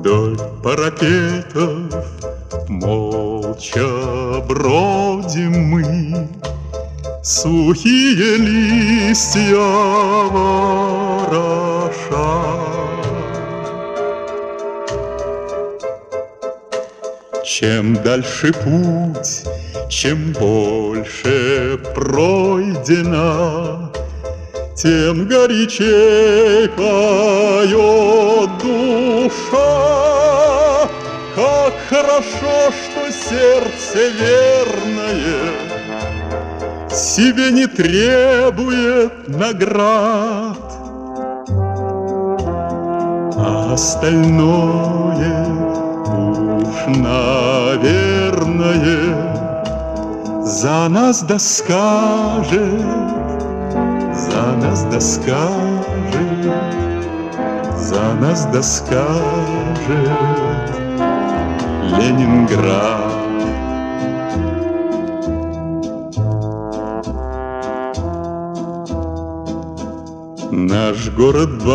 Вдоль парапетов молча бродим мы, сухие листья вороша. Чем дальше путь, чем больше пройдено, тем горячей поет душа. Как хорошо, что сердце верное себе не требует наград, а остальное уж, наверное, за нас да скажет, за нас да скажет, за нас да скажет Ленинград. Наш город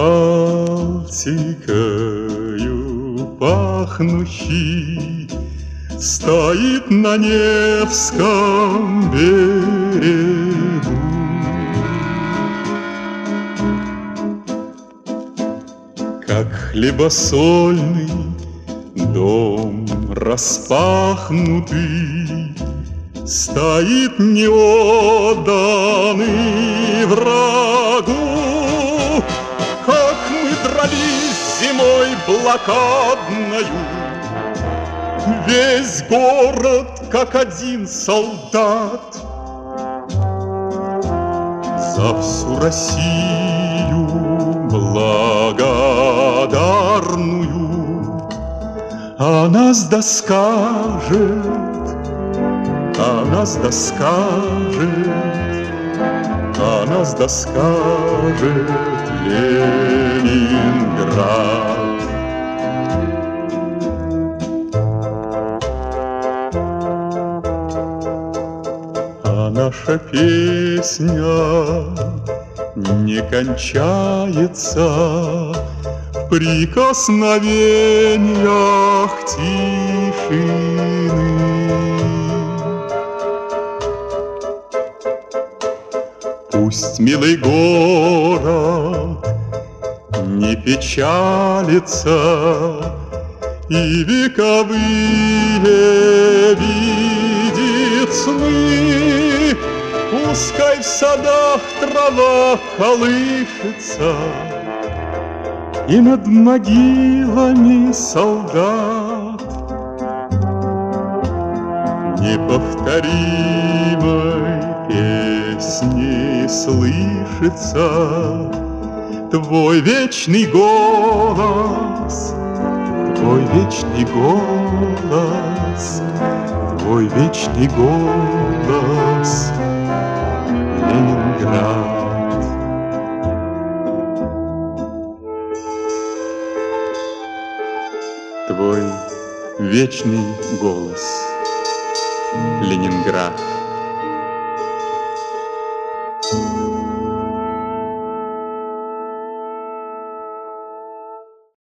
Балтикою пахнущий стоит на Невском берегу. Как хлебосольный дом распахнутый стоит неотданный врагу. Как мы дрались зимой блокадною, весь город как один солдат, за всю Россию благодарную. А нас да скажет, а нас да скажет, а нас да скажет Ленинград. А наша песня не кончается в прикосновениях тишины. Пусть милый город не печалится и вековые видит сны. Пускай в садах трава колышется и над могилами солдат неповторимой песни слышится твой вечный голос, твой вечный голос, твой вечный голос, Ленинград. Твой вечный голос, Ленинград.